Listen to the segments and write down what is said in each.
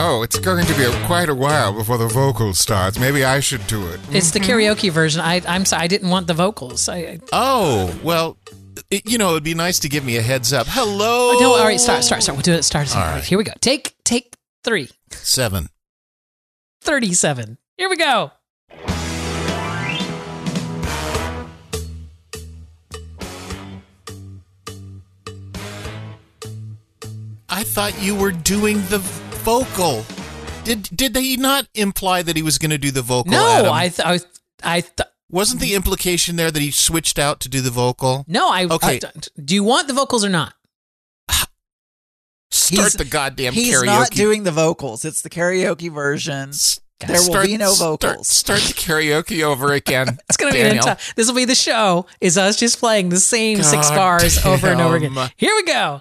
Oh, it's going to be quite a while before the vocal starts. Maybe I should do it. It's the karaoke version. I'm sorry, I didn't want the vocals. Oh, well, it'd be nice to give me a heads up. Hello. Oh, no, all right, start. We'll do it. Start. All right. Here we go. Take 3. 7. 37. Here we go. I thought you were doing the vocal. Did they not imply that he was going to do the vocal? No, Adam? I Wasn't the implication there that he switched out to do the vocal? No, Okay. Do you want the vocals or not? Start the goddamn He's karaoke. not doing the vocals. It's the karaoke version. There will be no vocals. Start the karaoke over again. It's going to be Daniel. this will be the show. Is us just playing the same 6 bars over and over again. Here we go.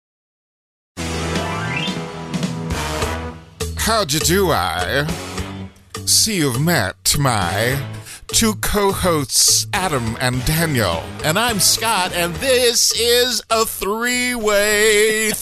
How'd you do, I? See you've met my 2 co-hosts, Adam and Daniel. And I'm Scott, and this is a three-way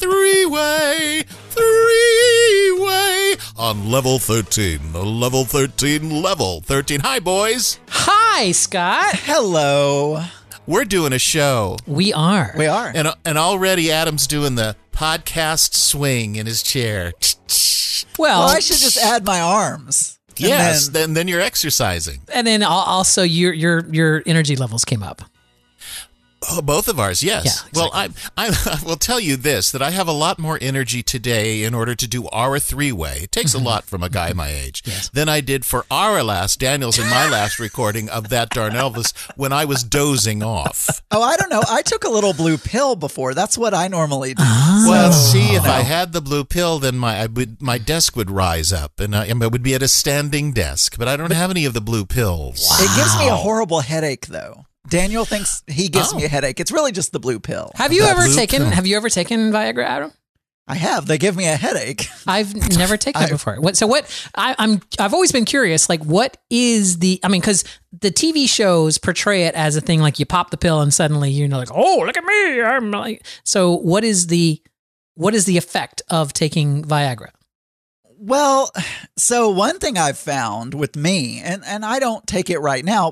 on level 13. Level 13. Hi, boys. Hi, Scott. Hello. We're doing a show. We are. We are. And already Adam's doing the podcast swing in his chair. Well, I should just add my arms. Yes, then you're exercising. And then also your energy levels came up. Oh, both of ours, yes. Yeah, exactly. Well, I will tell you this, that I have a lot more energy today in order to do our three-way. It takes a lot from a guy my age. Yes. Than I did for Daniel's and my last recording of that darn Elvis when I was dozing off. Oh, I don't know. I took a little blue pill before. That's what I normally do. Well, see, if I had the blue pill, then my desk would rise up, and I would be at a standing desk. But I don't have any of the blue pills. Wow. It gives me a horrible headache, though. Daniel thinks he gives me a headache. It's really just the blue pill. Have you ever taken Viagra, Adam? I have. They give me a headache. I've never taken it before. I've always been curious, like, what is because the TV shows portray it as a thing like you pop the pill and suddenly you're like, oh, look at me. I'm like, so what is the effect of taking Viagra? Well, so one thing I've found with me, and I don't take it right now,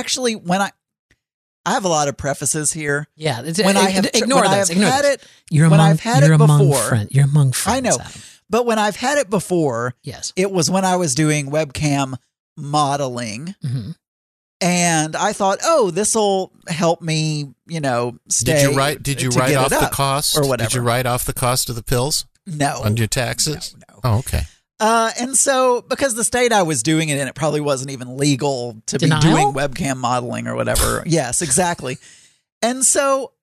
I have a lot of prefaces here. Yeah, Ignore this. You're among friends. I know, Adam. but when I've had it before, yes, it was when I was doing webcam modeling, and I thought, oh, this will help me, stay. Did you write off the cost or whatever? Did you write off the cost of the pills? No, on your taxes. No. Oh, okay. And so, because the state I was doing it in, it probably wasn't even legal to be doing webcam modeling or whatever. Yes, exactly. And so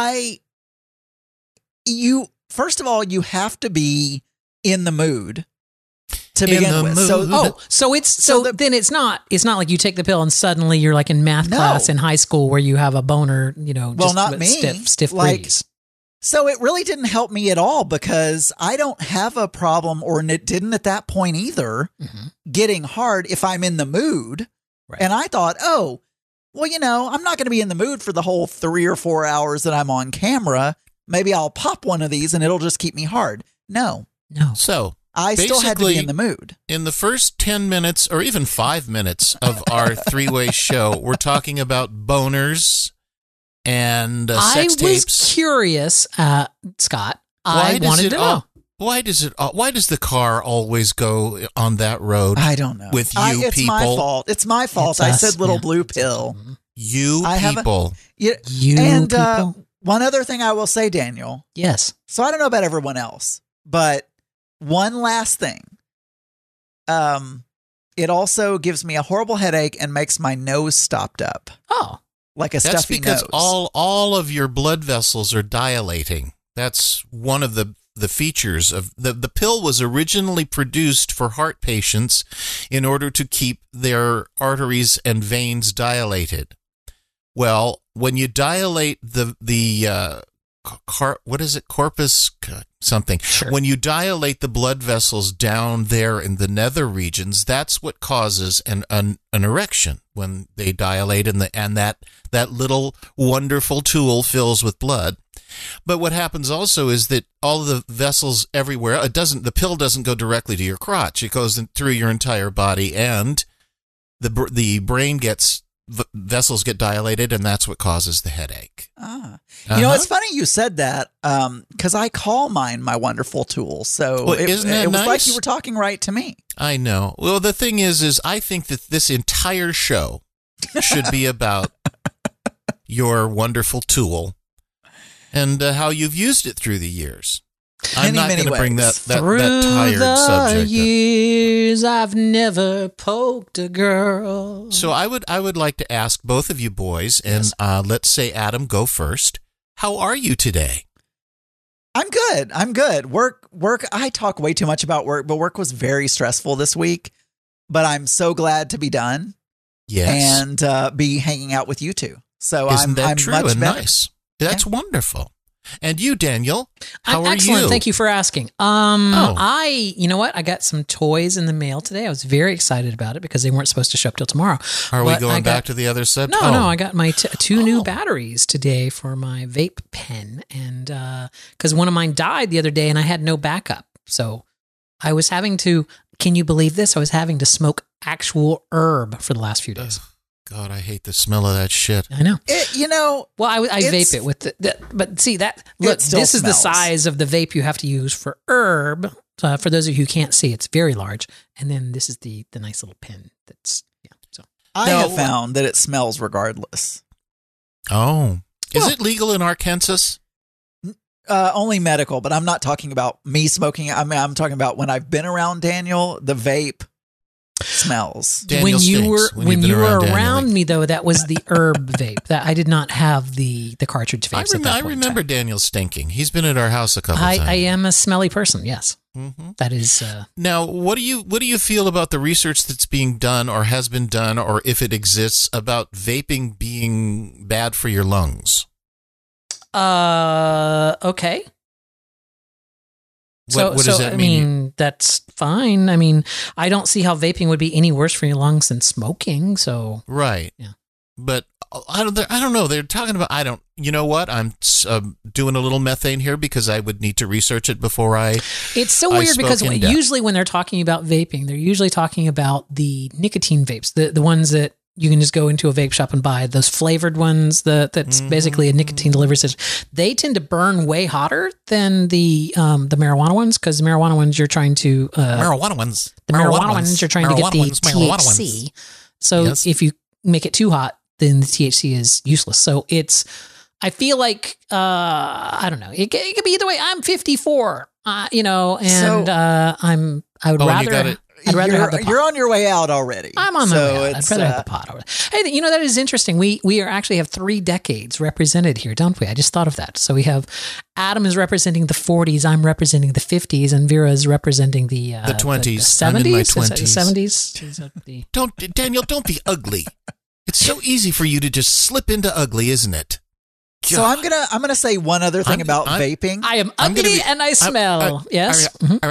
first of all, you have to be in the mood to begin with. Then it's not like you take the pill and suddenly you're like in math class in high school where you have a boner, not me. Stiff breeze. So it really didn't help me at all because I don't have a problem, or it didn't at that point either, getting hard if I'm in the mood. Right. And I thought, oh, well, I'm not going to be in the mood for the whole 3 or 4 hours that I'm on camera. Maybe I'll pop one of these and it'll just keep me hard. No. So I still had to be in the mood. In the first 10 minutes or even 5 minutes of our three-way show, we're talking about boners and sex tapes. I was curious, Scott. I wanted to know. Why does the car always go on that road? I don't know. With you it's people. My fault. It's my fault. I said little blue pill. You people. People. One other thing I will say, Daniel. Yes. So I don't know about everyone else, but one last thing. It also gives me a horrible headache and makes my nose stopped up. Oh. Like a That's stuffy because nose. all of your blood vessels are dilating. That's one of the features of the pill was originally produced for heart patients in order to keep their arteries and veins dilated. Well, when you dilate what is it? Corpus something. Sure. When you dilate the blood vessels down there in the nether regions, that's what causes an erection when they dilate and that little wonderful tool fills with blood. But what happens also is that all of the vessels everywhere, the pill doesn't go directly to your crotch. It goes through your entire body, and the brain vessels get dilated, and that's what causes the headache. You know, it's funny you said that, because I call mine my wonderful tool. So isn't that it was nice? like you were talking right to me. I know. Well, the thing is I think that this entire show should be about your wonderful tool and how you've used it through the years. I'm not going to bring that tired subject up. Years I've never poked a girl. So I would like to ask both of you boys, and let's say Adam, go first. How are you today? I'm good. Work. I talk way too much about work, but work was very stressful this week. But I'm so glad to be done. Yes, and be hanging out with you two. So Isn't that I'm true much and better. nice? That's wonderful. And you, Daniel, how I'm are excellent. you? Thank you for asking. You know what? I got some toys in the mail today. I was very excited about it because they weren't supposed to show up till tomorrow. Are we going back to the other subject? No, I got my two new batteries today for my vape pen, and because one of mine died the other day, and I had no backup, so I was having to. Can you believe this? I was having to smoke actual herb for the last few days. God, I hate the smell of that shit. I know. Well, I vape it with but see that. Look, still this is the smells. size of the vape you have to use for herb. For those of you who can't see, it's very large. And then this is the nice little pen. That's So I have found that it smells regardless. Oh, is it legal in Arkansas? Only medical, but I'm not talking about me smoking. I mean, I'm talking about when I've been around Daniel, the vape smells. Daniel stinks when you've you been were Daniel. around me though, that was the herb vape. That I did not have the cartridge vapes. I remember Daniel stinking. He's been at our house a couple times. I am a smelly person. Yes, that is. Now, what do you feel about the research that's being done, or has been done, or if it exists, about vaping being bad for your lungs? Okay. What does that mean? I mean, that's fine. I mean, I don't see how vaping would be any worse for your lungs than smoking. So Right. Yeah. But I don't know. They're talking about, you know what? I'm doing a little methane here because I would need to research it before it's so weird because usually when they're talking about vaping, they're usually talking about the nicotine vapes, the ones that you can just go into a vape shop and buy, those flavored ones that's basically a nicotine delivery system. They tend to burn way hotter than the marijuana ones, because the marijuana ones you're trying to the marijuana ones you're trying to get the THC. So if you make it too hot, then the THC is useless. So I feel like I don't know. It could be either way. I'm 54, and I would rather. I'd rather have the pot. You're on your way out already. I'm on my way out. I'd rather have the pot over there. Hey, that is interesting. We actually have 3 decades represented here, don't we? I just thought of that. So we have Adam is representing the 40s, I'm representing the 50s, and Vera is representing the 20s. The 70s. I'm in my 20s. Daniel, don't be ugly. It's so easy for you to just slip into ugly, isn't it? God. So I'm gonna say one other thing about vaping. I am ugly and I smell. Yes.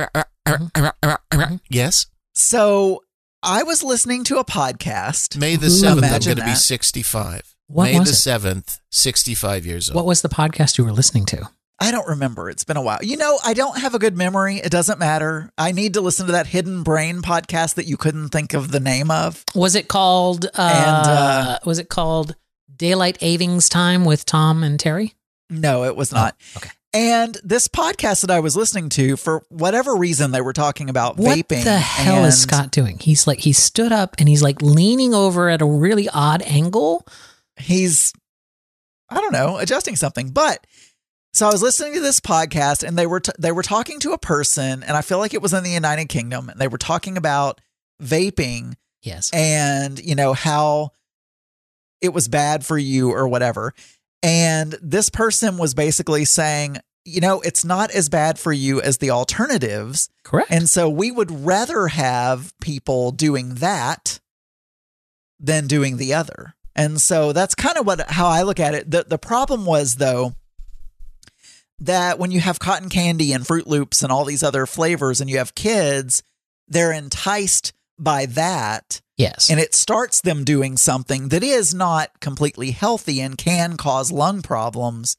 Yes. So I was listening to a podcast. May the 7th, I'm Imagine going to be that. 65. What May was the it? 7th, 65 years old. What was the podcast you were listening to? I don't remember. It's been a while. I don't have a good memory. It doesn't matter. I need to listen to that Hidden Brain podcast that you couldn't think of the name of. Was it called was it called Daylight Avings Time with Tom and Terry? No, it was not. Okay. And this podcast that I was listening to, for whatever reason, they were talking about What vaping. the hell is Scott doing? He stood up and he's like leaning over at a really odd angle. He's, I don't know, adjusting something. But so I was listening to this podcast, and they were talking to a person, and I feel like it was in the United Kingdom, and they were talking about vaping. Yes. And how it was bad for you or whatever. And this person was basically saying, it's not as bad for you as the alternatives. Correct. And so we would rather have people doing that than doing the other. And so that's kind of how I look at it. The problem was, though, that when you have cotton candy and Fruit Loops and all these other flavors, and you have kids, they're enticed by that. Yes. And it starts them doing something that is not completely healthy and can cause lung problems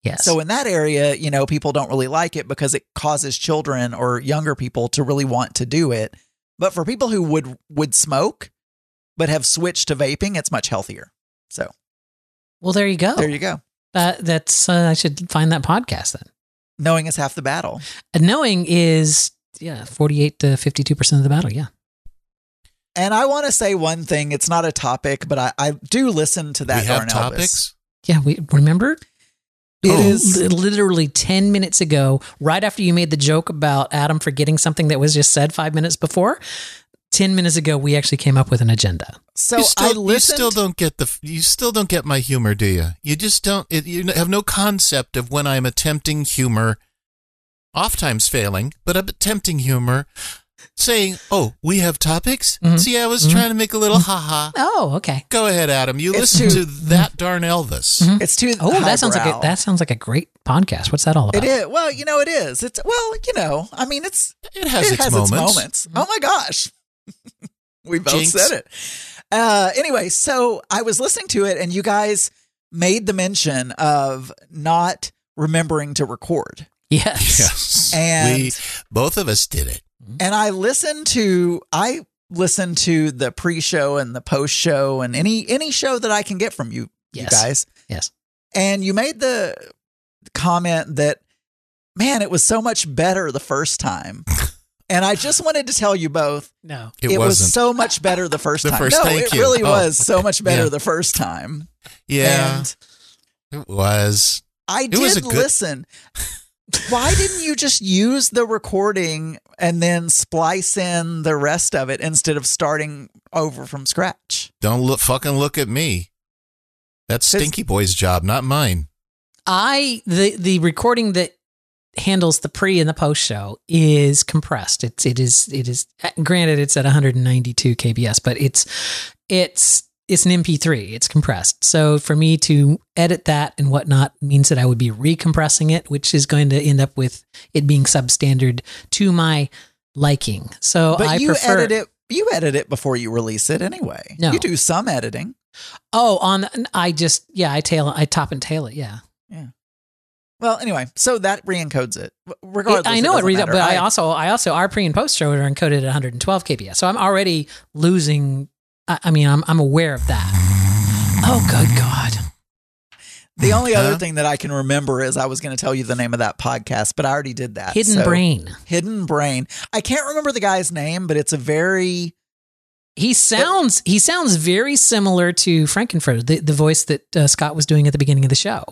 Yes. So in that area, people don't really like it because it causes children or younger people to really want to do it. But for people who would smoke but have switched to vaping, it's much healthier. So, well, there you go. There you go. That's I should find that podcast then. Knowing is half the battle. And knowing is 48 to 52% of the battle. Yeah. And I want to say one thing. It's not a topic, but I do listen to that. We have darn Elvis. topics? Yeah, we remember. It is literally 10 minutes ago, right after you made the joke about Adam forgetting something that was just said 5 minutes before. 10 minutes ago, we actually came up with an agenda. So you still don't get my humor, do you? You just don't. You have no concept of when I'm attempting humor, oftentimes failing, but I'm attempting humor, saying, "Oh, we have topics." Mm-hmm. See, I was trying to make a little ha-ha. Oh, okay. Go ahead, Adam. You listen to that darn Elvis. Mm-hmm. It's too. Oh, that sounds like a great podcast. What's that all about? It is. Well, it is. It's I mean, it has its moments. Oh my gosh. We both Jinx. said it. Anyway, so I was listening to it and you guys made the mention of not remembering to record. Yes. Yes. And both of us did it. And I listened to the pre-show and the post-show and any show that I can get from you guys. Yes. And you made the comment that, man, it was so much better the first time. And I just wanted to tell you both. No, it was so much better the first time. Thank you. Really was so much better the first time. Yeah, and it was. I did listen. Why didn't you just use the recording and then splice in the rest of it instead of starting over from scratch? Don't fucking look at me. That's Stinky Boy's job, not mine. The recording that handles the pre and the post show is compressed. It is granted it's at 192 kbs, but it's an MP3. It's compressed. So for me to edit that and whatnot means that I would be recompressing it, which is going to end up with it being substandard to my liking. So but I you prefer edit it. You edit it before you release it anyway. No. You do some editing. Oh, I top and tail it. Yeah. Yeah. Well, anyway, so that re-encodes it. Regardless, I know it doesn't matter. but I also our pre and post show are encoded at 112 kbs. So I'm already losing. I'm aware of that. Oh, good God. The only other thing that I can remember is I was going to tell you the name of that podcast, but I already did that. Hidden Brain. Hidden Brain. I can't remember the guy's name, but it's a very... He sounds very similar to Frankenfurter, the voice that Scott was doing at the beginning of the show.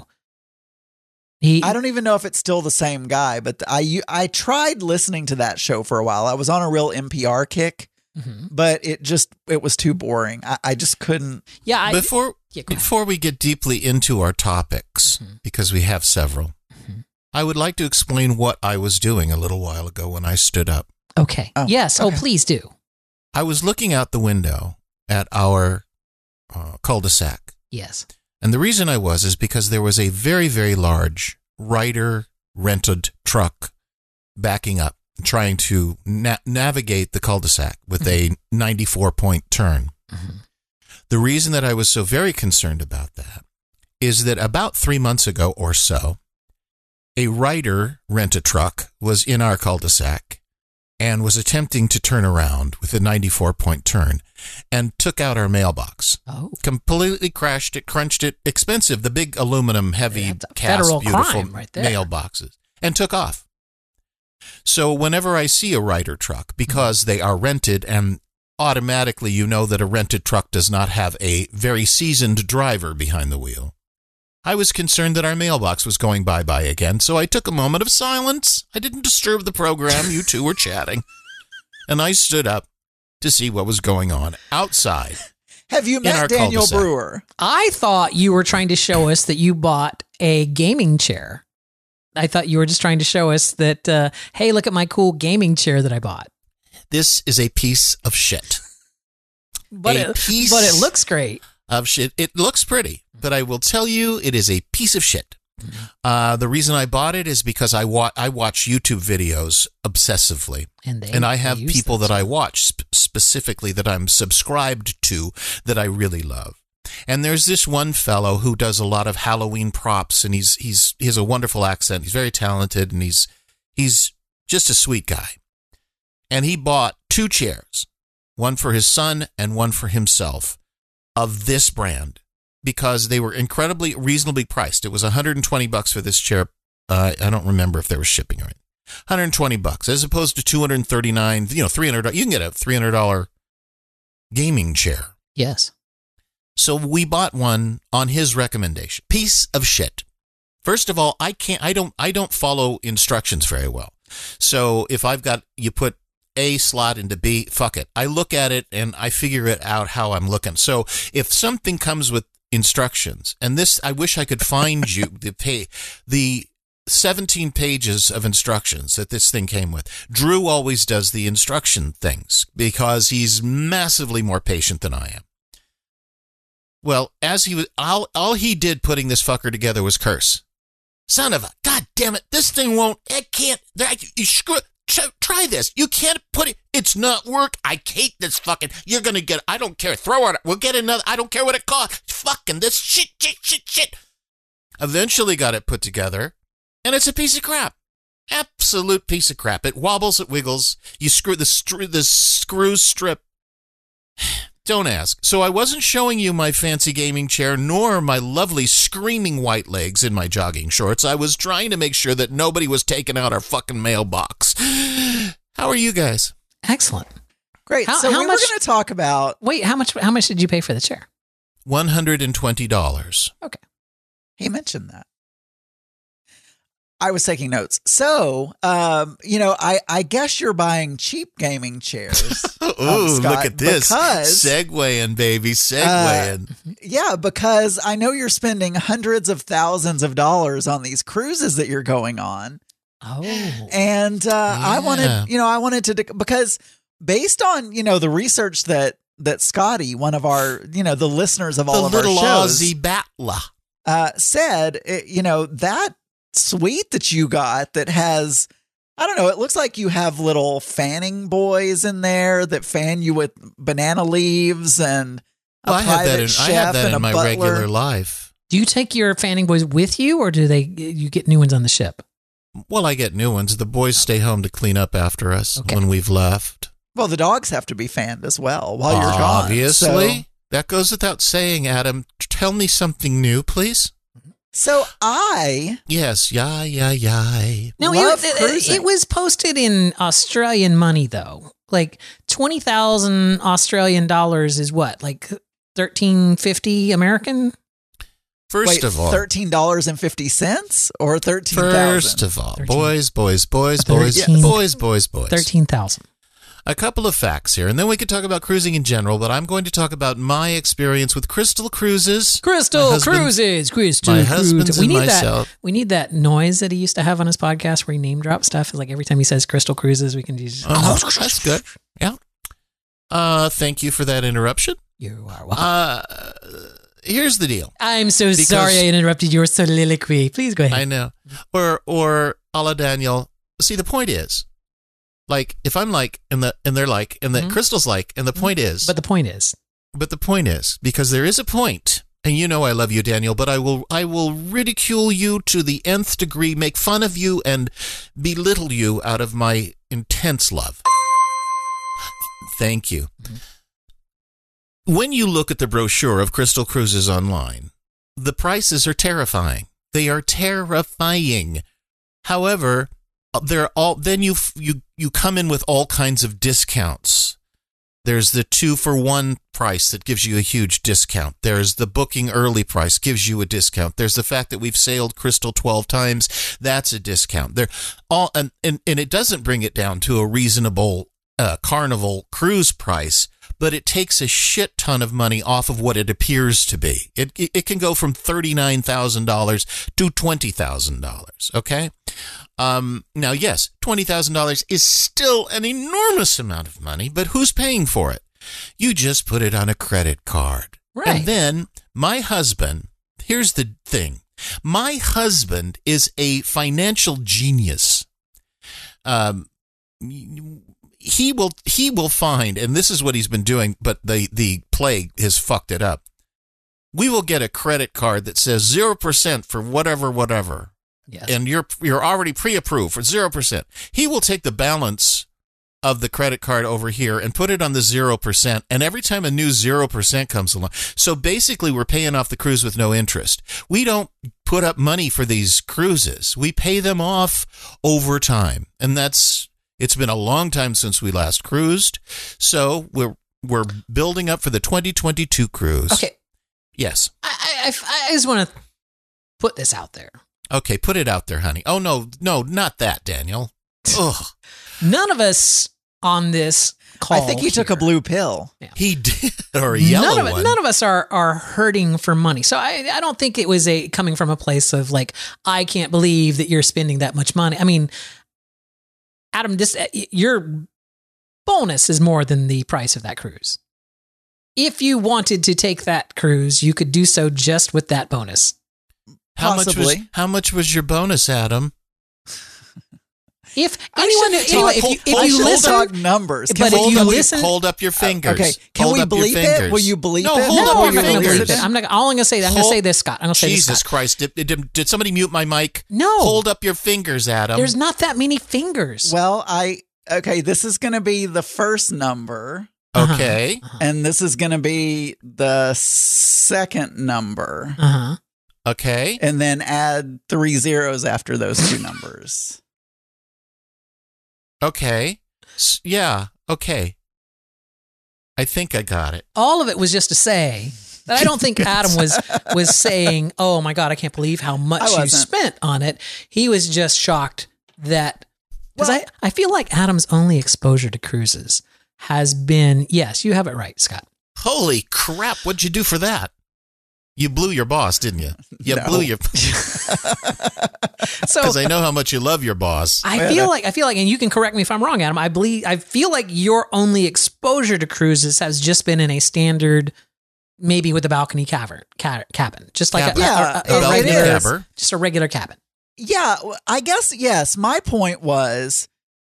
I don't even know if it's still the same guy, but I tried listening to that show for a while. I was on a real NPR kick, but it was too boring. I just couldn't. Yeah. Before we get deeply into our topics, because we have several, I would like to explain what I was doing a little while ago when I stood up. Okay. Oh, yes. okay. Oh, please do. I was looking out the window at our cul-de-sac. Yes. And the reason I was is because there was a very, very large Ryder-rented truck backing up, trying to navigate the cul-de-sac with a 94-point turn. Mm-hmm. The reason that I was so very concerned about that is that about 3 months ago or so, a Ryder-rented truck was in our cul-de-sac and was attempting to turn around with a 94-point turn and took out our mailbox. Oh. Completely crashed it, crunched it, expensive, the big aluminum, heavy, cast, federal beautiful crime right there. mailboxes, and took off. So whenever I see a Ryder truck, because they are rented, and automatically you know that a rented truck does not have a very seasoned driver behind the wheel, I was concerned that our mailbox was going bye-bye again, so I took a moment of silence. I didn't disturb the program. You two were chatting. And I stood up to see what was going on outside. Have you met Daniel cul-de-sac. Brewer? I thought you were trying to show us that you bought a gaming chair. I thought you were just trying to show us that, hey, look at my cool gaming chair that I bought. This is a piece of shit. But it looks great. Of shit. It looks pretty, but I will tell you, it is a piece of shit. The reason I bought it is because I watch YouTube videos obsessively, and I have people that I watch specifically that I'm subscribed to that I really love. And there's this one fellow who does a lot of Halloween props, and he has a wonderful accent. He's very talented, and he's just a sweet guy. And he bought 2 chairs, one for his son and one for himself, of this brand, because they were incredibly reasonably priced. It was $120 for this chair. I don't remember if there was shipping or anything. $120 as opposed to $239, $300. You can get a $300 gaming chair. Yes. So we bought one on his recommendation. Piece of shit. First of all, I don't follow instructions very well. So if you put A slot into B, fuck it. I look at it and I figure it out how I'm looking. So if something comes with instructions, and this, I wish I could find you the 17 pages of instructions that this thing came with. Drew always does the instruction things because he's massively more patient than I am. Well, as he was, all he did putting this fucker together was curse. Son of a, God damn it, this thing won't, it can't, you screw, try this. You can't put it, it's not work. I hate this fucking, you're going to get, I don't care, throw it, we'll get another, I don't care what it costs. Fucking this shit. Eventually got it put together, and it's a piece of crap. Absolute piece of crap. It wobbles, it wiggles. You screw the screws strip. Don't ask. So I wasn't showing you my fancy gaming chair, nor my lovely screaming white legs in my jogging shorts. I was trying to make sure that nobody was taking out our fucking mailbox. How are you guys? Excellent. Great. So we were going to talk about... Wait, how much did you pay for the chair? $120. Okay. He mentioned that. I was taking notes. So, I guess you're buying cheap gaming chairs. Ooh, Scott, look at this. Because, Segwaying, baby, segwaying. Yeah, because I know you're spending hundreds of thousands of dollars on these cruises that you're going on. Oh. And I wanted to, because based on, the research that Scotty, one of our, the listeners of all of our shows, the little Aussie battler, said, that suite that you got that has, I don't know, it looks like you have little fanning boys in there that fan you with banana leaves and a private chef I have that and in a my butler. regular life. Do you take your fanning boys with you, or do you get new ones on the ship? Well, I get new ones. The boys stay home to clean up after us when we've left. Well, the dogs have to be fanned as well while you're gone. Obviously. So, that goes without saying, Adam. Tell me something new, please. So I... Yes, yay. No, it was posted in Australian money, though. Like 20,000 Australian dollars is what? Like $13.50 American? First of all, $13.50 or 13,000? First of all, 13. boys. 13,000. A couple of facts here, and then we could talk about cruising in general, but I'm going to talk about my experience with Crystal Cruises. My husband's and myself. We need that noise that he used to have on his podcast where he name drop stuff. Like every time he says Crystal Cruises, we can just... That's good. Yeah. Thank you for that interruption. You are welcome. Here's the deal. I'm so sorry I interrupted your soliloquy. Please go ahead. I know. Or a la Daniel. See, the point is, like, if I'm like, and they're like, and the Crystal's like, and the point is. But the point is, because there is a point, and you know I love you, Daniel, but I will ridicule you to the nth degree, make fun of you, and belittle you out of my intense love. Thank you. Mm-hmm. When you look at the brochure of Crystal Cruises online, the prices are terrifying. They are terrifying. However, they're all, then you come in with all kinds of discounts. There's the 2-for-1 price that gives you a huge discount. There's the booking early price, gives you a discount. There's the fact that we've sailed Crystal 12 times. That's a discount. They're all, and it doesn't bring it down to a reasonable Carnival cruise price, but it takes a shit ton of money off of what it appears to be. It can go from $39,000 to $20,000. Okay. Now, yes, $20,000 is still an enormous amount of money, but who's paying for it? You just put it on a credit card. Right. And then my husband, here's the thing. My husband is a financial genius. He will find, and this is what he's been doing, but the plague has fucked it up. we will get a credit card that says 0% for whatever. Yes. And you're already pre-approved for 0%. He will take the balance of the credit card over here and put it on the 0%. And every time a new 0% comes along. So basically we're paying off the cruise with no interest. We don't put up money for these cruises. We pay them off over time. And it's been a long time since we last cruised. So we're building up for the 2022 cruise. Okay. Yes. I just want to put this out there. Okay, put it out there, honey. Oh, no, not that, Daniel. Ugh. None of us on this call. I think he took a blue pill. Yeah. He did, or a yellow one. None of us are hurting for money. So I don't think it was coming from a place of like, I can't believe that you're spending that much money. I mean, Adam, your bonus is more than the price of that cruise. If you wanted to take that cruise, you could do so just with that bonus. Possibly. How much was your bonus, Adam? If you listen, talk numbers. But if you listen, hold up your fingers. Okay, can hold we up your bleep fingers. it? Will you bleep No, it? hold no, up I'm your not going to fingers. bleep it. I'm going to say this, Scott. I'm going to say this, Jesus Scott. Christ! Did somebody mute my mic? No. Hold up your fingers, Adam. There's not that many fingers. Well, this is going to be the first number. Okay. And this is going to be the second number. Uh-huh. Okay. And then add 3 zeros after those two numbers. Okay. Yeah. Okay. I think I got it. All of it was just to say that I don't think Adam was saying, "Oh my God, I can't believe how much you spent on it." He was just shocked that because I feel like Adam's only exposure to cruises has been, yes, you have it right, Scott. Holy crap! What'd you do for that? You blew your boss, didn't you? You No. blew your. So Because I know how much you love your boss. I feel like, and you can correct me if I'm wrong, Adam. I feel like your only exposure to cruises has just been in a standard, maybe with a balcony cabin, just like a regular, cabin. just a regular cabin. Yeah, I guess, yes. My point was,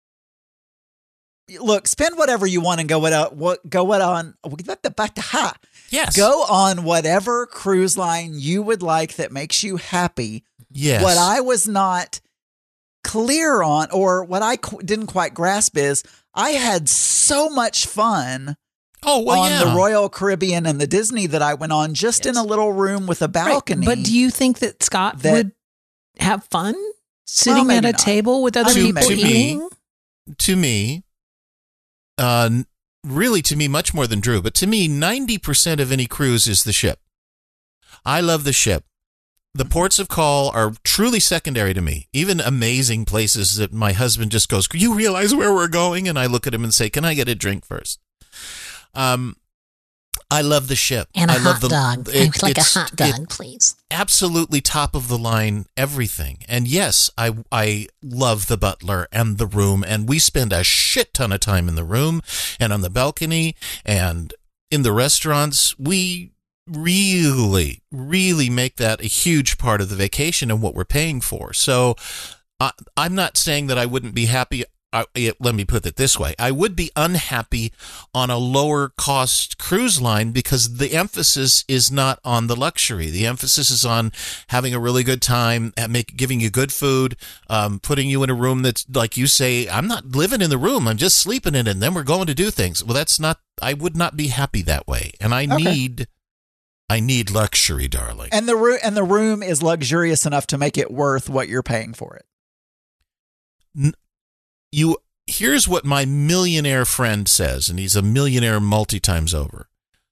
look, spend whatever you want and go on whatever cruise line you would like that makes you happy. Yes. What I was not clear on, or what I didn't quite grasp, is I had so much fun on the Royal Caribbean and the Disney that I went on just in a little room with a balcony. Right. But do you think that Scott would have fun sitting at a table with other people eating? To me, really to me, much more than Drew, but to me, 90% of any cruise is the ship. I love the ship. The ports of call are truly secondary to me. Even amazing places that my husband just goes, "You realize where we're going?" And I look at him and say, "Can I get a drink first?" I love the ship. And a I love hot dog. I would like a hot dog, please. Absolutely top of the line, everything. And yes, I love the butler and the room, and we spend a shit ton of time in the room and on the balcony and in the restaurants. We really, really make that a huge part of the vacation and what we're paying for. So I'm not saying that I wouldn't be happy. Let me put it this way. I would be unhappy on a lower cost cruise line because the emphasis is not on the luxury. The emphasis is on having a really good time, giving you good food, putting you in a room that's, like you say, I'm not living in the room, I'm just sleeping in it, and then we're going to do things. Well, I would not be happy that way. And I need luxury, darling. And the room is luxurious enough to make it worth what you're paying for it. Here's what my millionaire friend says, and he's a millionaire multi-times over.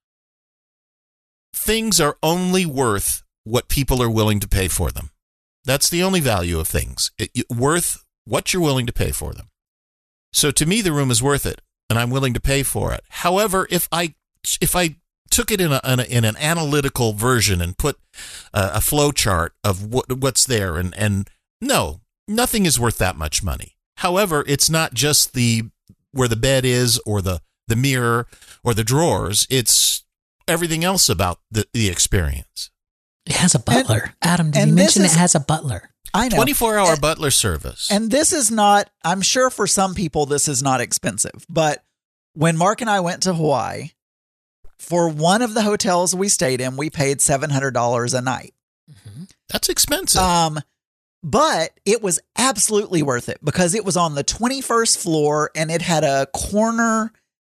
Things are only worth what people are willing to pay for them. That's the only value of things. Worth what you're willing to pay for them. So to me, the room is worth it, and I'm willing to pay for it. However, if I took it in an analytical version and put a flow chart of what's there, and no, nothing is worth that much money. However, it's not just where the bed is or the mirror or the drawers. It's everything else about the experience. It has a butler. Adam, did you mention it has a butler? I know. 24-hour butler service. And this is not, I'm sure for some people this is not expensive, but when Mark and I went to Hawaii, For one of the hotels we stayed in, we paid $700 a night. That's expensive. But it was absolutely worth it because it was on the 21st floor and it had a corner.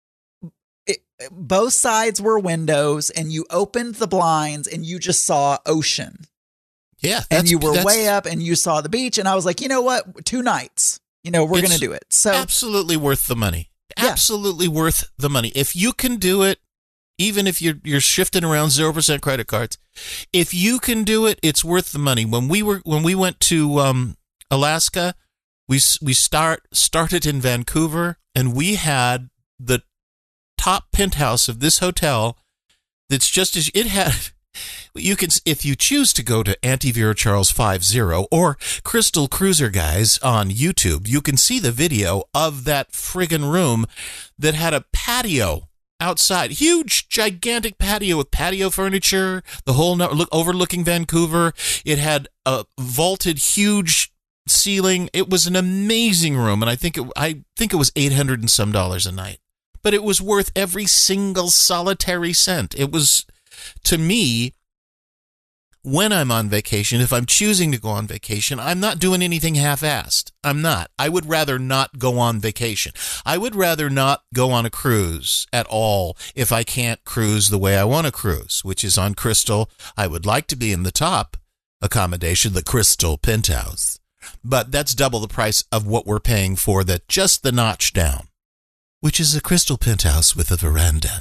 Both sides were windows and you opened the blinds and you just saw ocean. Yeah. And you were way up and you saw the beach. And I was like, you know what? 2 nights, we're going to do it. So absolutely worth the money. Absolutely worth the money. If you can do it, even if you're shifting around 0% credit cards, if you can do it, it's worth the money. When we went to Alaska, we started in Vancouver, and we had the top penthouse of this hotel. That's just as it had. You can, if you choose to go to Auntie Vera Charles 50 or Crystal Cruiser Guys on YouTube, you can see the video of that friggin' room that had a patio outside, huge, gigantic patio with patio furniture, the whole overlooking Vancouver. It had a vaulted, huge ceiling. It was an amazing room, and I think it was $800 and some a night, but it was worth every single solitary cent. It was, to me, when I'm on vacation, if I'm choosing to go on vacation, I'm not doing anything half-assed. I'm not. I would rather not go on vacation. I would rather not go on a cruise at all if I can't cruise the way I want to cruise, which is on Crystal. I would like to be in the top accommodation, the Crystal Penthouse. But that's double the price of what we're paying for just the notch down, which is a Crystal Penthouse with a veranda.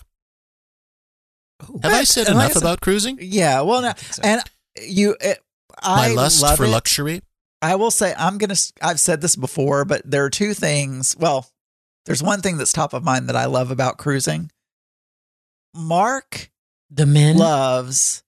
Have I said enough about cruising? Yeah, well, no, and my lust for luxury. I will say I've said this before, but there are 2 things. Well, there's one thing that's top of mind that I love about cruising. Mark, the men, loves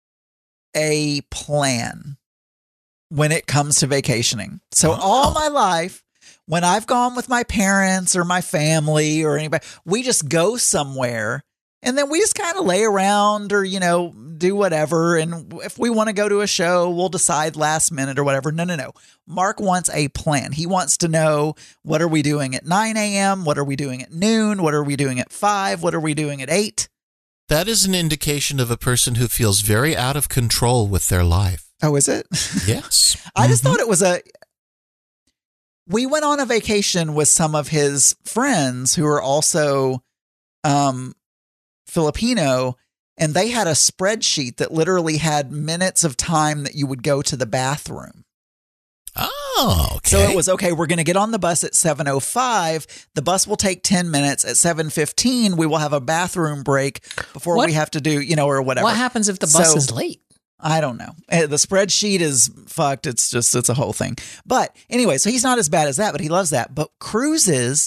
a plan when it comes to vacationing. So all my life, when I've gone with my parents or my family or anybody, we just go somewhere. And then we just kind of lay around or, do whatever. And if we want to go to a show, we'll decide last minute or whatever. No. Mark wants a plan. He wants to know, what are we doing at 9 a.m.? What are we doing at noon? What are we doing at 5? What are we doing at 8? That is an indication of a person who feels very out of control with their life. Oh, is it? Yes. I just thought it was we went on a vacation with some of his friends who are also, Filipino, and they had a spreadsheet that literally had minutes of time that you would go to the bathroom. Oh, okay. So it was, okay, we're going to get on the bus at 7:05. The bus will take 10 minutes. At 7:15, we will have a bathroom break before we have to do, or whatever. What happens if the bus is late? I don't know. The spreadsheet is fucked. It's a whole thing. But anyway, so he's not as bad as that, but he loves that. But cruises,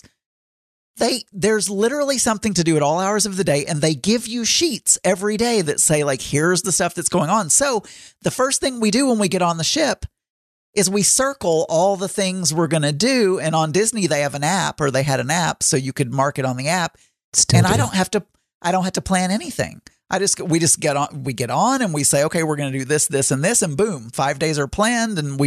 there's literally something to do at all hours of the day, and they give you sheets every day that say, like, here's the stuff that's going on. So the first thing we do when we get on the ship is we circle all the things we're going to do. And on Disney, they have an app, or they had an app, so you could mark it on the app. I don't have to plan anything. We get on and we say, okay, we're going to do this, this, and this, and boom, 5 days are planned, and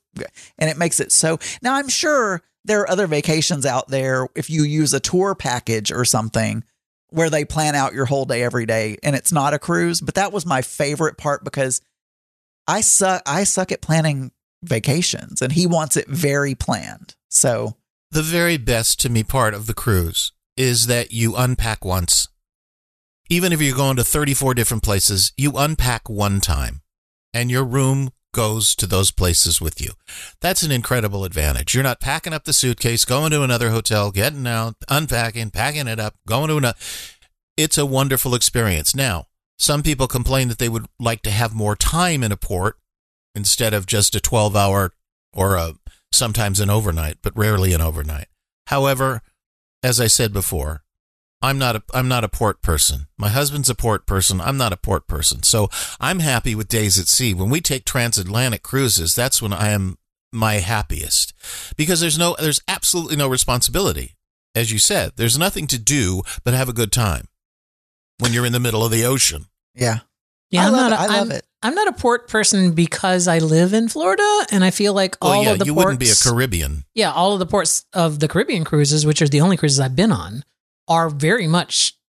it makes it so. Now I'm sure there are other vacations out there, if you use a tour package or something, where they plan out your whole day every day and it's not a cruise. But that was my favorite part because I suck at planning vacations, and he wants it very planned. So the very best to me part of the cruise is that you unpack once. Even if you're going to 34 different places, you unpack one time and your room goes to those places with you. That's an incredible advantage. You're not packing up the suitcase, going to another hotel, getting out, unpacking, packing it up, going to another. It's a wonderful experience. Now, some people complain that they would like to have more time in a port instead of just a 12-hour or sometimes an overnight, but rarely an overnight. However, as I said before, I'm not a port person. My husband's a port person. I'm not a port person. So I'm happy with days at sea. When we take transatlantic cruises, that's when I am my happiest, because there's absolutely no responsibility. As you said, there's nothing to do but have a good time when you're in the middle of the ocean. Yeah. Yeah, I love it. I'm not a port person because I live in Florida, and I feel like all of the ports. You wouldn't be a Caribbean. Yeah, all of the ports of the Caribbean cruises, which are the only cruises I've been on, are very much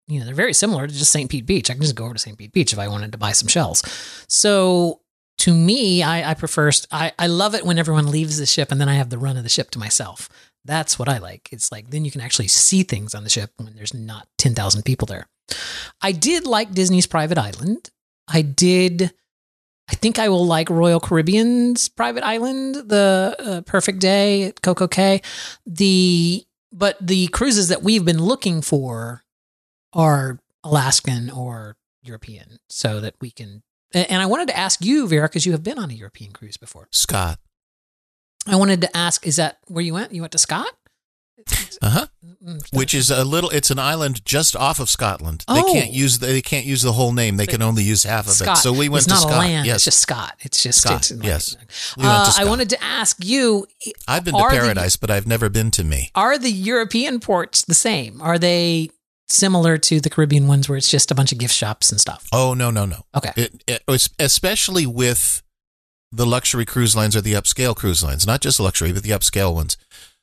they're very similar to just St. Pete Beach. I can just go over to St. Pete Beach if I wanted to buy some shells. So to me, I prefer, I love it when everyone leaves the ship and then I have the run of the ship to myself. That's what I like. It's like, then you can actually see things on the ship when there's not 10,000 people there. I did like Disney's Private Island. I think I will like Royal Caribbean's Private Island, the Perfect Day at Coco Cay. But the cruises that we've been looking for are Alaskan or European, so that we can. And I wanted to ask you, Vera, because you have been on a European cruise before. Scott. I wanted to ask, is that where you went? You went to Scott? Uh-huh. Which is it's an island just off of Scotland. They can't use the whole name. They can only use half of Scott. it. So we went to Scott. It's not a land. Yes. It's just Scott. It's just Scott. It's Yes. We went to Scott. I wanted to ask you. I've been to Paradise, but I've never been to Me. Are the European ports the same? Are they similar to the Caribbean ones where it's just a bunch of gift shops and stuff? Oh, no. Okay. Especially with the luxury cruise lines or the upscale cruise lines, not just luxury, but the upscale ones.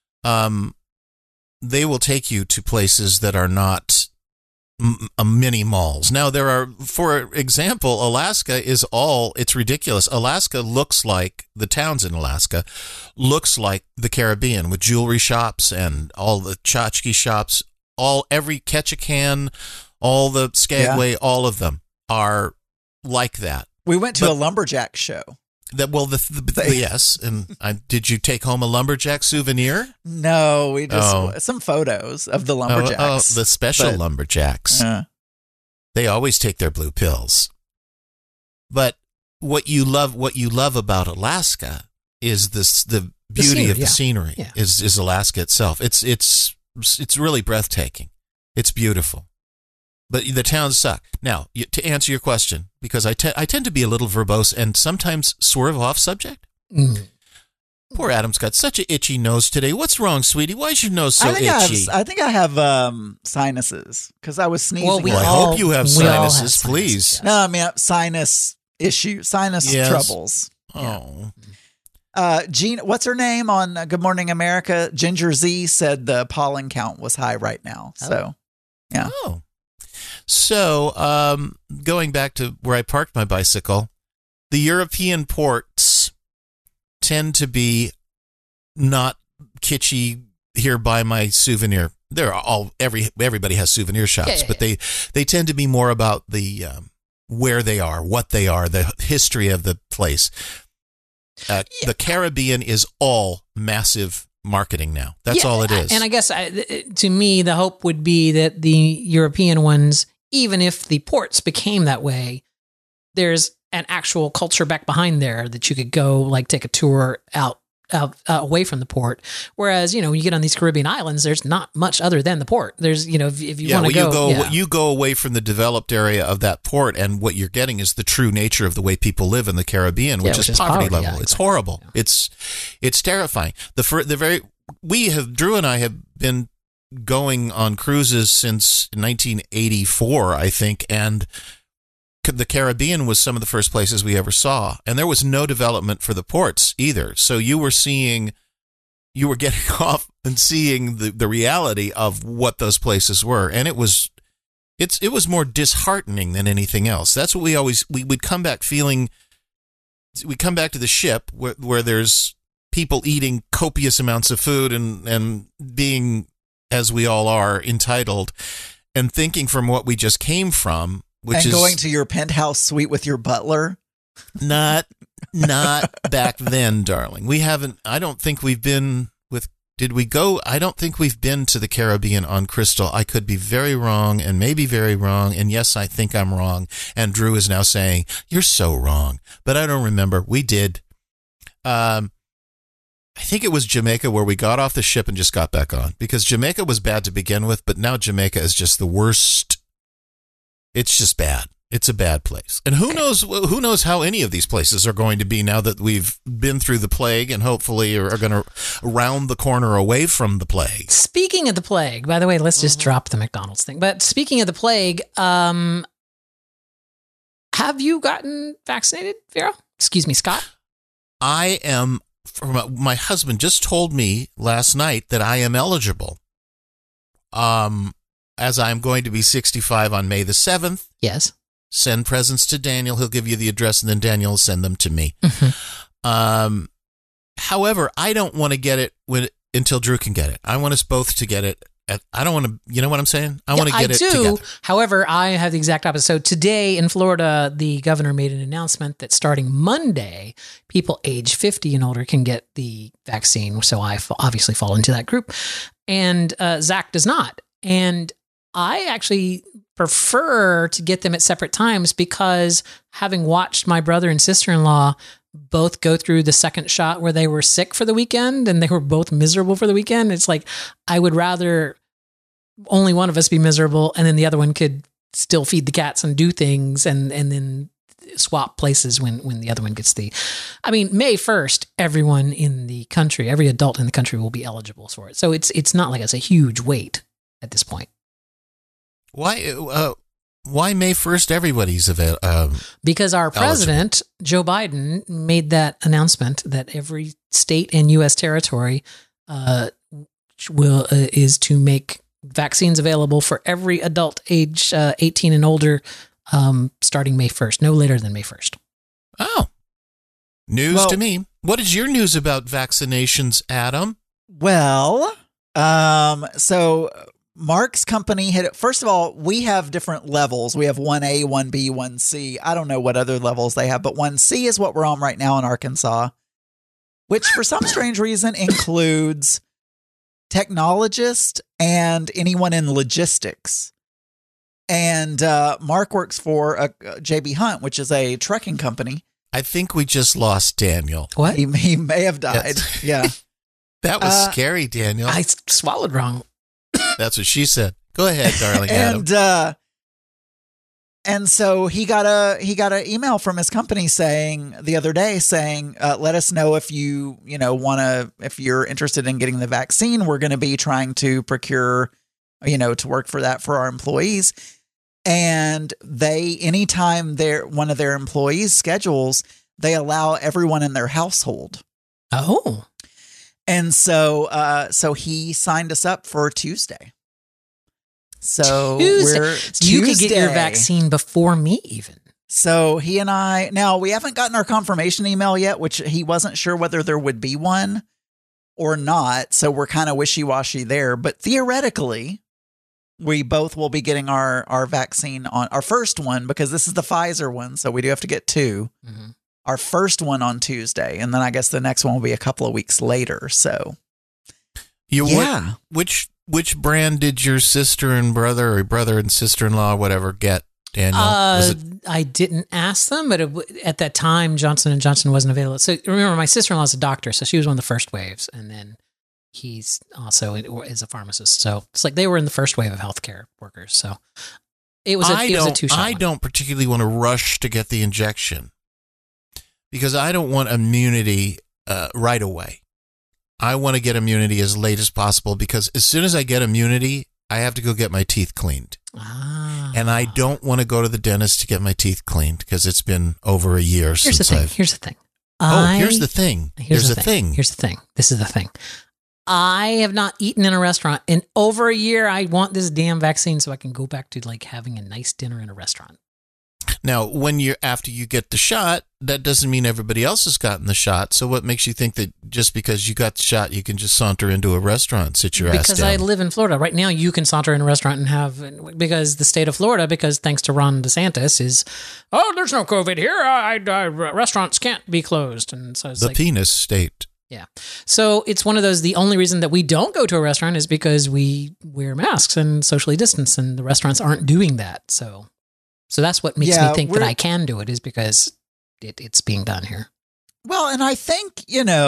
They will take you to places that are not mini malls. Now, there are, for example, Alaska it's ridiculous. Alaska looks like, the towns in Alaska looks like the Caribbean, with jewelry shops and all the tchotchke shops, every Ketchikan, all the Skagway, all of them are like that. We went to a lumberjack show. Yes, and did you take home a lumberjack souvenir? No, we just some photos of the lumberjacks. The special lumberjacks. They always take their blue pills. But what you love about Alaska is the beauty of the scenery. Yeah. Is Alaska itself. It's really breathtaking. It's beautiful. But the towns suck. Now, to answer your question, because I tend to be a little verbose and sometimes swerve off subject. Poor Adam's got such an itchy nose today. What's wrong, sweetie? Why is your nose so itchy? I think I have sinuses because I was sneezing. Well, I hope you have sinuses, please. Yes. No, I mean sinus issues, troubles. Oh. Jean, what's her name on Good Morning America? Ginger Z said the pollen count was high right now. So, yeah. Oh. So, going back to where I parked my bicycle, the European ports tend to be not kitschy. Here, buy my souvenir. Everybody has souvenir shops, but they tend to be more about the where they are, what they are, the history of the place. The Caribbean is all massive marketing now. That's all it is. And I guess to me, the hope would be that the European ones, even if the ports became that way, there's an actual culture back behind there that you could go like take a tour out away from the port. Whereas, when you get on these Caribbean islands, there's not much other than the port. There's, if you want to go. You go away from the developed area of that port, and what you're getting is the true nature of the way people live in the Caribbean, which is poverty level. Yeah, it's horrible. Yeah. It's terrifying. Drew and I have been going on cruises since 1984, I think, and the Caribbean was some of the first places we ever saw, and there was no development for the ports either. So you were getting off and seeing the reality of what those places were, and it was more disheartening than anything else. That's what we'd come back feeling. We come back to the ship where there's people eating copious amounts of food and being, as we all are, entitled, and thinking from what we just came from. Going to your penthouse suite with your butler? Not back then, darling. We haven't, I don't think we've been did we go? I don't think we've been to the Caribbean on Crystal. I could be very wrong and maybe very wrong. And yes, I think I'm wrong. And Drew is now saying, you're so wrong. But I don't remember. We did. I think it was Jamaica where we got off the ship and just got back on. Because Jamaica was bad to begin with, but now Jamaica is just the worst. It's just bad. It's a bad place. And who knows how any of these places are going to be now that we've been through the plague and hopefully are going to round the corner away from the plague. Speaking of the plague, by the way, let's just drop the McDonald's thing. But speaking of the plague, have you gotten vaccinated, Vera? Excuse me, Scott? I am. My husband just told me last night that I am eligible. as I'm going to be 65 on May the 7th, Yes. send presents to Daniel. He'll give you the address, and then Daniel will send them to me. However, I don't want to get it until Drew can get it. I want us both to get it. I don't want to, you know what I'm saying? I want to get it together. However, I have the exact opposite. So today in Florida, the governor made an announcement that starting Monday, people age 50 and older can get the vaccine. So I obviously fall into that group. And Zach does not. And I actually prefer to get them at separate times because having watched my brother and sister-in-law both go through the second shot where they were sick for the weekend and they were both miserable for the weekend, it's like I would rather only one of us be miserable and then the other one could still feed the cats and do things and then swap places when the other one gets May 1st, everyone in the country, every adult in the country will be eligible for it. So it's not like it's a huge wait at this point. Why May 1st everybody's available? Because our president, Joe Biden, made that announcement that every state and U.S. territory is to make vaccines available for every adult age 18 and older starting May 1st, no later than May 1st. Oh, news to me. What is your news about vaccinations, Adam? Well, so Mark's company first of all, we have different levels. We have 1A, 1B, 1C. I don't know what other levels they have, but 1C is what we're on right now in Arkansas, which for some strange reason includes technologists and anyone in logistics. And Mark works for JB Hunt, which is a trucking company. I think we just lost Daniel. What? He may have died. Yeah. That was scary, Daniel. I swallowed wrong. That's what she said. Go ahead, darling Adam. And so he got an email from his company the other day saying, let us know if if you're interested in getting the vaccine. We're going to be trying to procure, to work for that for our employees. And anytime one of their employees schedules, they allow everyone in their household. Oh. And so he signed us up for Tuesday. So you could get your vaccine before me even. So he and I, now we haven't gotten our confirmation email yet, which he wasn't sure whether there would be one or not. So we're kind of wishy-washy there, but theoretically we both will be getting our vaccine on our first one, because this is the Pfizer one. So we do have to get two. Mm-hmm. Our first one on Tuesday, and then I guess the next one will be a couple of weeks later. So, which brand did your sister and brother, or brother and sister-in-law, or whatever, get, Daniel? I didn't ask them, but at that time, Johnson & Johnson wasn't available. So remember, my sister-in-law is a doctor, so she was one of the first waves, and then he's also is a pharmacist. So it's like they were in the first wave of healthcare workers. So it was a two-shot. I don't particularly want to rush to get the injection, because I don't want immunity right away. I want to get immunity as late as possible, because as soon as I get immunity, I have to go get my teeth cleaned. Ah. And I don't want to go to the dentist to get my teeth cleaned, because it's been over a year Here's the thing. Here's the thing. Here's the thing. Here's the thing. This is the thing. I have not eaten in a restaurant in over a year. I want this damn vaccine so I can go back to having a nice dinner in a restaurant. Now, after you get the shot, that doesn't mean everybody else has gotten the shot. So what makes you think that just because you got the shot, you can just saunter into a restaurant and sit your ass down? Because I live in Florida. Right now, you can saunter in a restaurant because the state of Florida, because thanks to Ron DeSantis, is, there's no COVID here. Restaurants can't be closed. And so it's the penis state. Yeah. So it's one of those, the only reason that we don't go to a restaurant is because we wear masks and socially distance, and the restaurants aren't doing that. So that's what makes me think that I can do it, is because it's being done here. Well, and I think,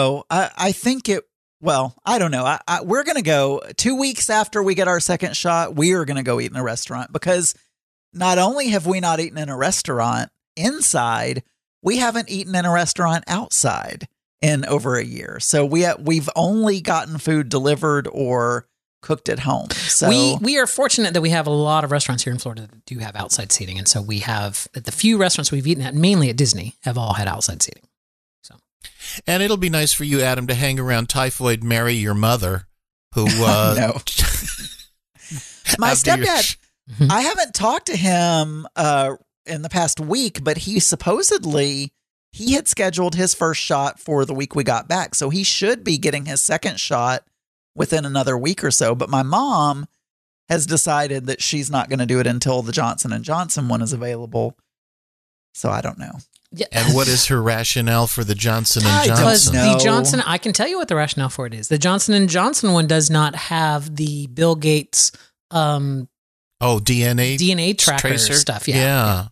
I don't know. We're going to go 2 weeks after we get our second shot. We are going to go eat in a restaurant, because not only have we not eaten in a restaurant inside, we haven't eaten in a restaurant outside in over a year. So we've only gotten food delivered or cooked at home. So we are fortunate that we have a lot of restaurants here in Florida that do have outside seating, and so we have the few restaurants we've eaten at, mainly at Disney, have all had outside seating. So, and it'll be nice for you, Adam, to hang around Typhoid Mary, your mother, who no. My After your stepdad, I haven't talked to him in the past week, but he supposedly he had scheduled his first shot for the week we got back. So he should be getting his second shot within another week or so. But my mom has decided that she's not going to do it until the Johnson & Johnson one is available. So I don't know. Yeah. And what is her rationale for the Johnson & I don't Johnson? know. The Johnson, I can tell you what the rationale for it is. The Johnson & Johnson one does not have the Bill Gates DNA tracker stuff. Yeah.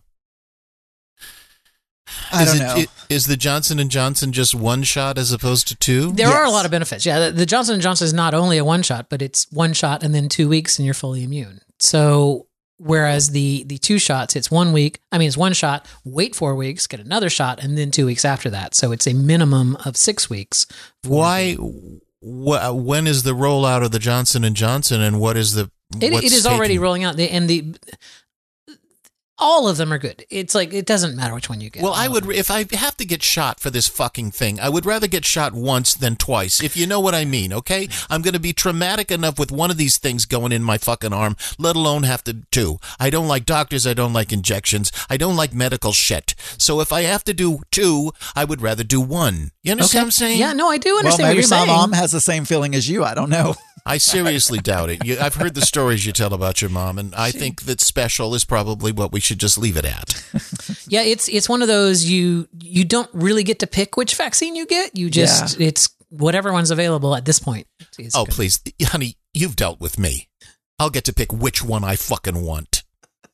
I don't know. Is the Johnson & Johnson just one shot as opposed to two? There are a lot of benefits. Yeah, the Johnson & Johnson is not only a one shot, but it's one shot and then 2 weeks and you're fully immune. So whereas the 2 shots, it's 1 week. I mean, it's one shot, wait 4 weeks, get another shot, and then 2 weeks after that. So it's a minimum of 6 weeks. Why? When is the rollout of the Johnson & Johnson, and what is the? It is already rolling out. All of them are good. It's like, it doesn't matter which one you get. Well, I would, if I have to get shot for this fucking thing, I would rather get shot once than twice, if you know what I mean, okay? I'm going to be traumatic enough with one of these things going in my fucking arm, let alone have to do. I don't like doctors. I don't like injections. I don't like medical shit. So if I have to do 2, I would rather do 1. You understand what I'm saying? Yeah, no, I do understand Well, what you're maybe my saying. mom has the same feeling as you. I don't know. I seriously doubt it. I've heard the stories you tell about your mom, and I think that special is probably what we should just leave it at. Yeah, it's one of those you don't really get to pick which vaccine you get. You just it's whatever one's available at this point. Oh, please, honey, you've dealt with me. I'll get to pick which one I fucking want.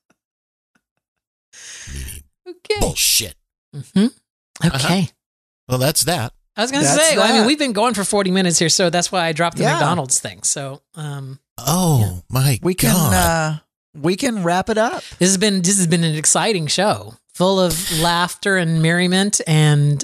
Okay. Bullshit. Mm-hmm. Okay. Well, that's that. I was going to That's say, well, I mean, that. we've been going for 40 minutes here, so that's why I dropped the Yeah. McDonald's thing. So, My We God. can we can wrap it up. this has been an exciting show, full of laughter and merriment, and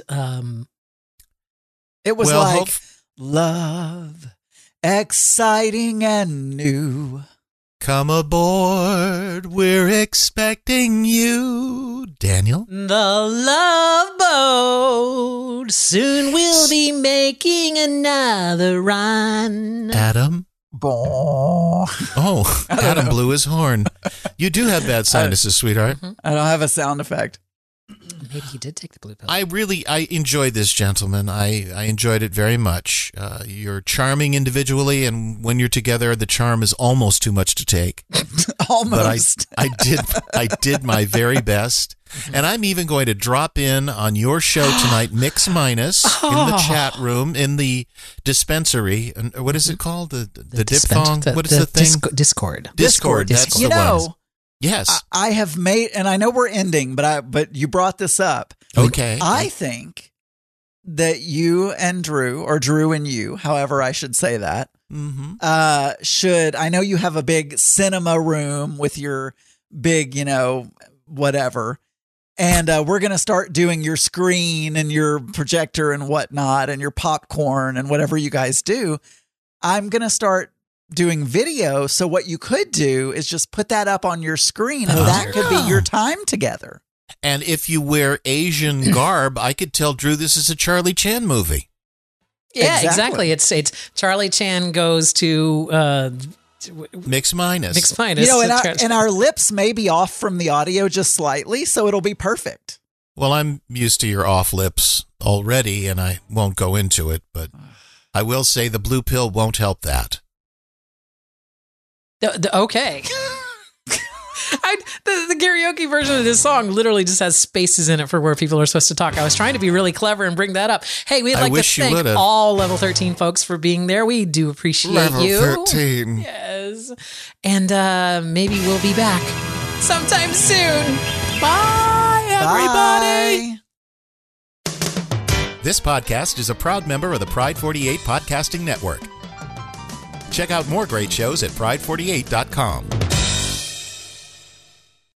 It was Well, like hope- love, exciting and new. Come aboard. We're expecting you. Daniel? the Love Boat soon will be making another run. Adam? Boh. Oh, Adam blew his horn. You do have bad sinuses, sweetheart. I don't have a sound effect. Maybe he did take the blue pill. I enjoyed this, gentleman. I enjoyed it very much. You're charming individually, and when you're together, the charm is almost too much to take. Almost. But I did my very best. And I'm even going to drop in on your show tonight, Mix Minus, in the chat room, in the dispensary. And what is it called? The diphthong? What is the thing? Discord. Discord. That's You the one. know, Yes. I have made, and I know we're ending, but you brought this up. Okay. I think that you and Drew, or Drew and you, however I should say that, should, I know you have a big cinema room with your big, whatever. And we're going to start doing your screen and your projector and whatnot and your popcorn and whatever you guys do. I'm going to start doing video. So what you could do is just put that up on your screen and that could be your time together. And if you wear Asian garb, I could tell Drew this is a Charlie Chan movie. Yeah, Exactly. exactly. It's Charlie Chan goes to Mix Minus. Mix Minus. And our lips may be off from the audio just slightly, so it'll be perfect. Well, I'm used to your off lips already, and I won't go into it, but I will say the blue pill won't help that. Okay. The karaoke version of this song literally just has spaces in it for where people are supposed to talk. I was trying to be really clever and bring that up. Hey, we'd like to thank all Level 13 folks for being there. We do appreciate you. Level 13. Yes. And maybe we'll be back sometime soon. Bye, everybody. Bye. This podcast is a proud member of the Pride 48 Podcasting Network. Check out more great shows at pride48.com.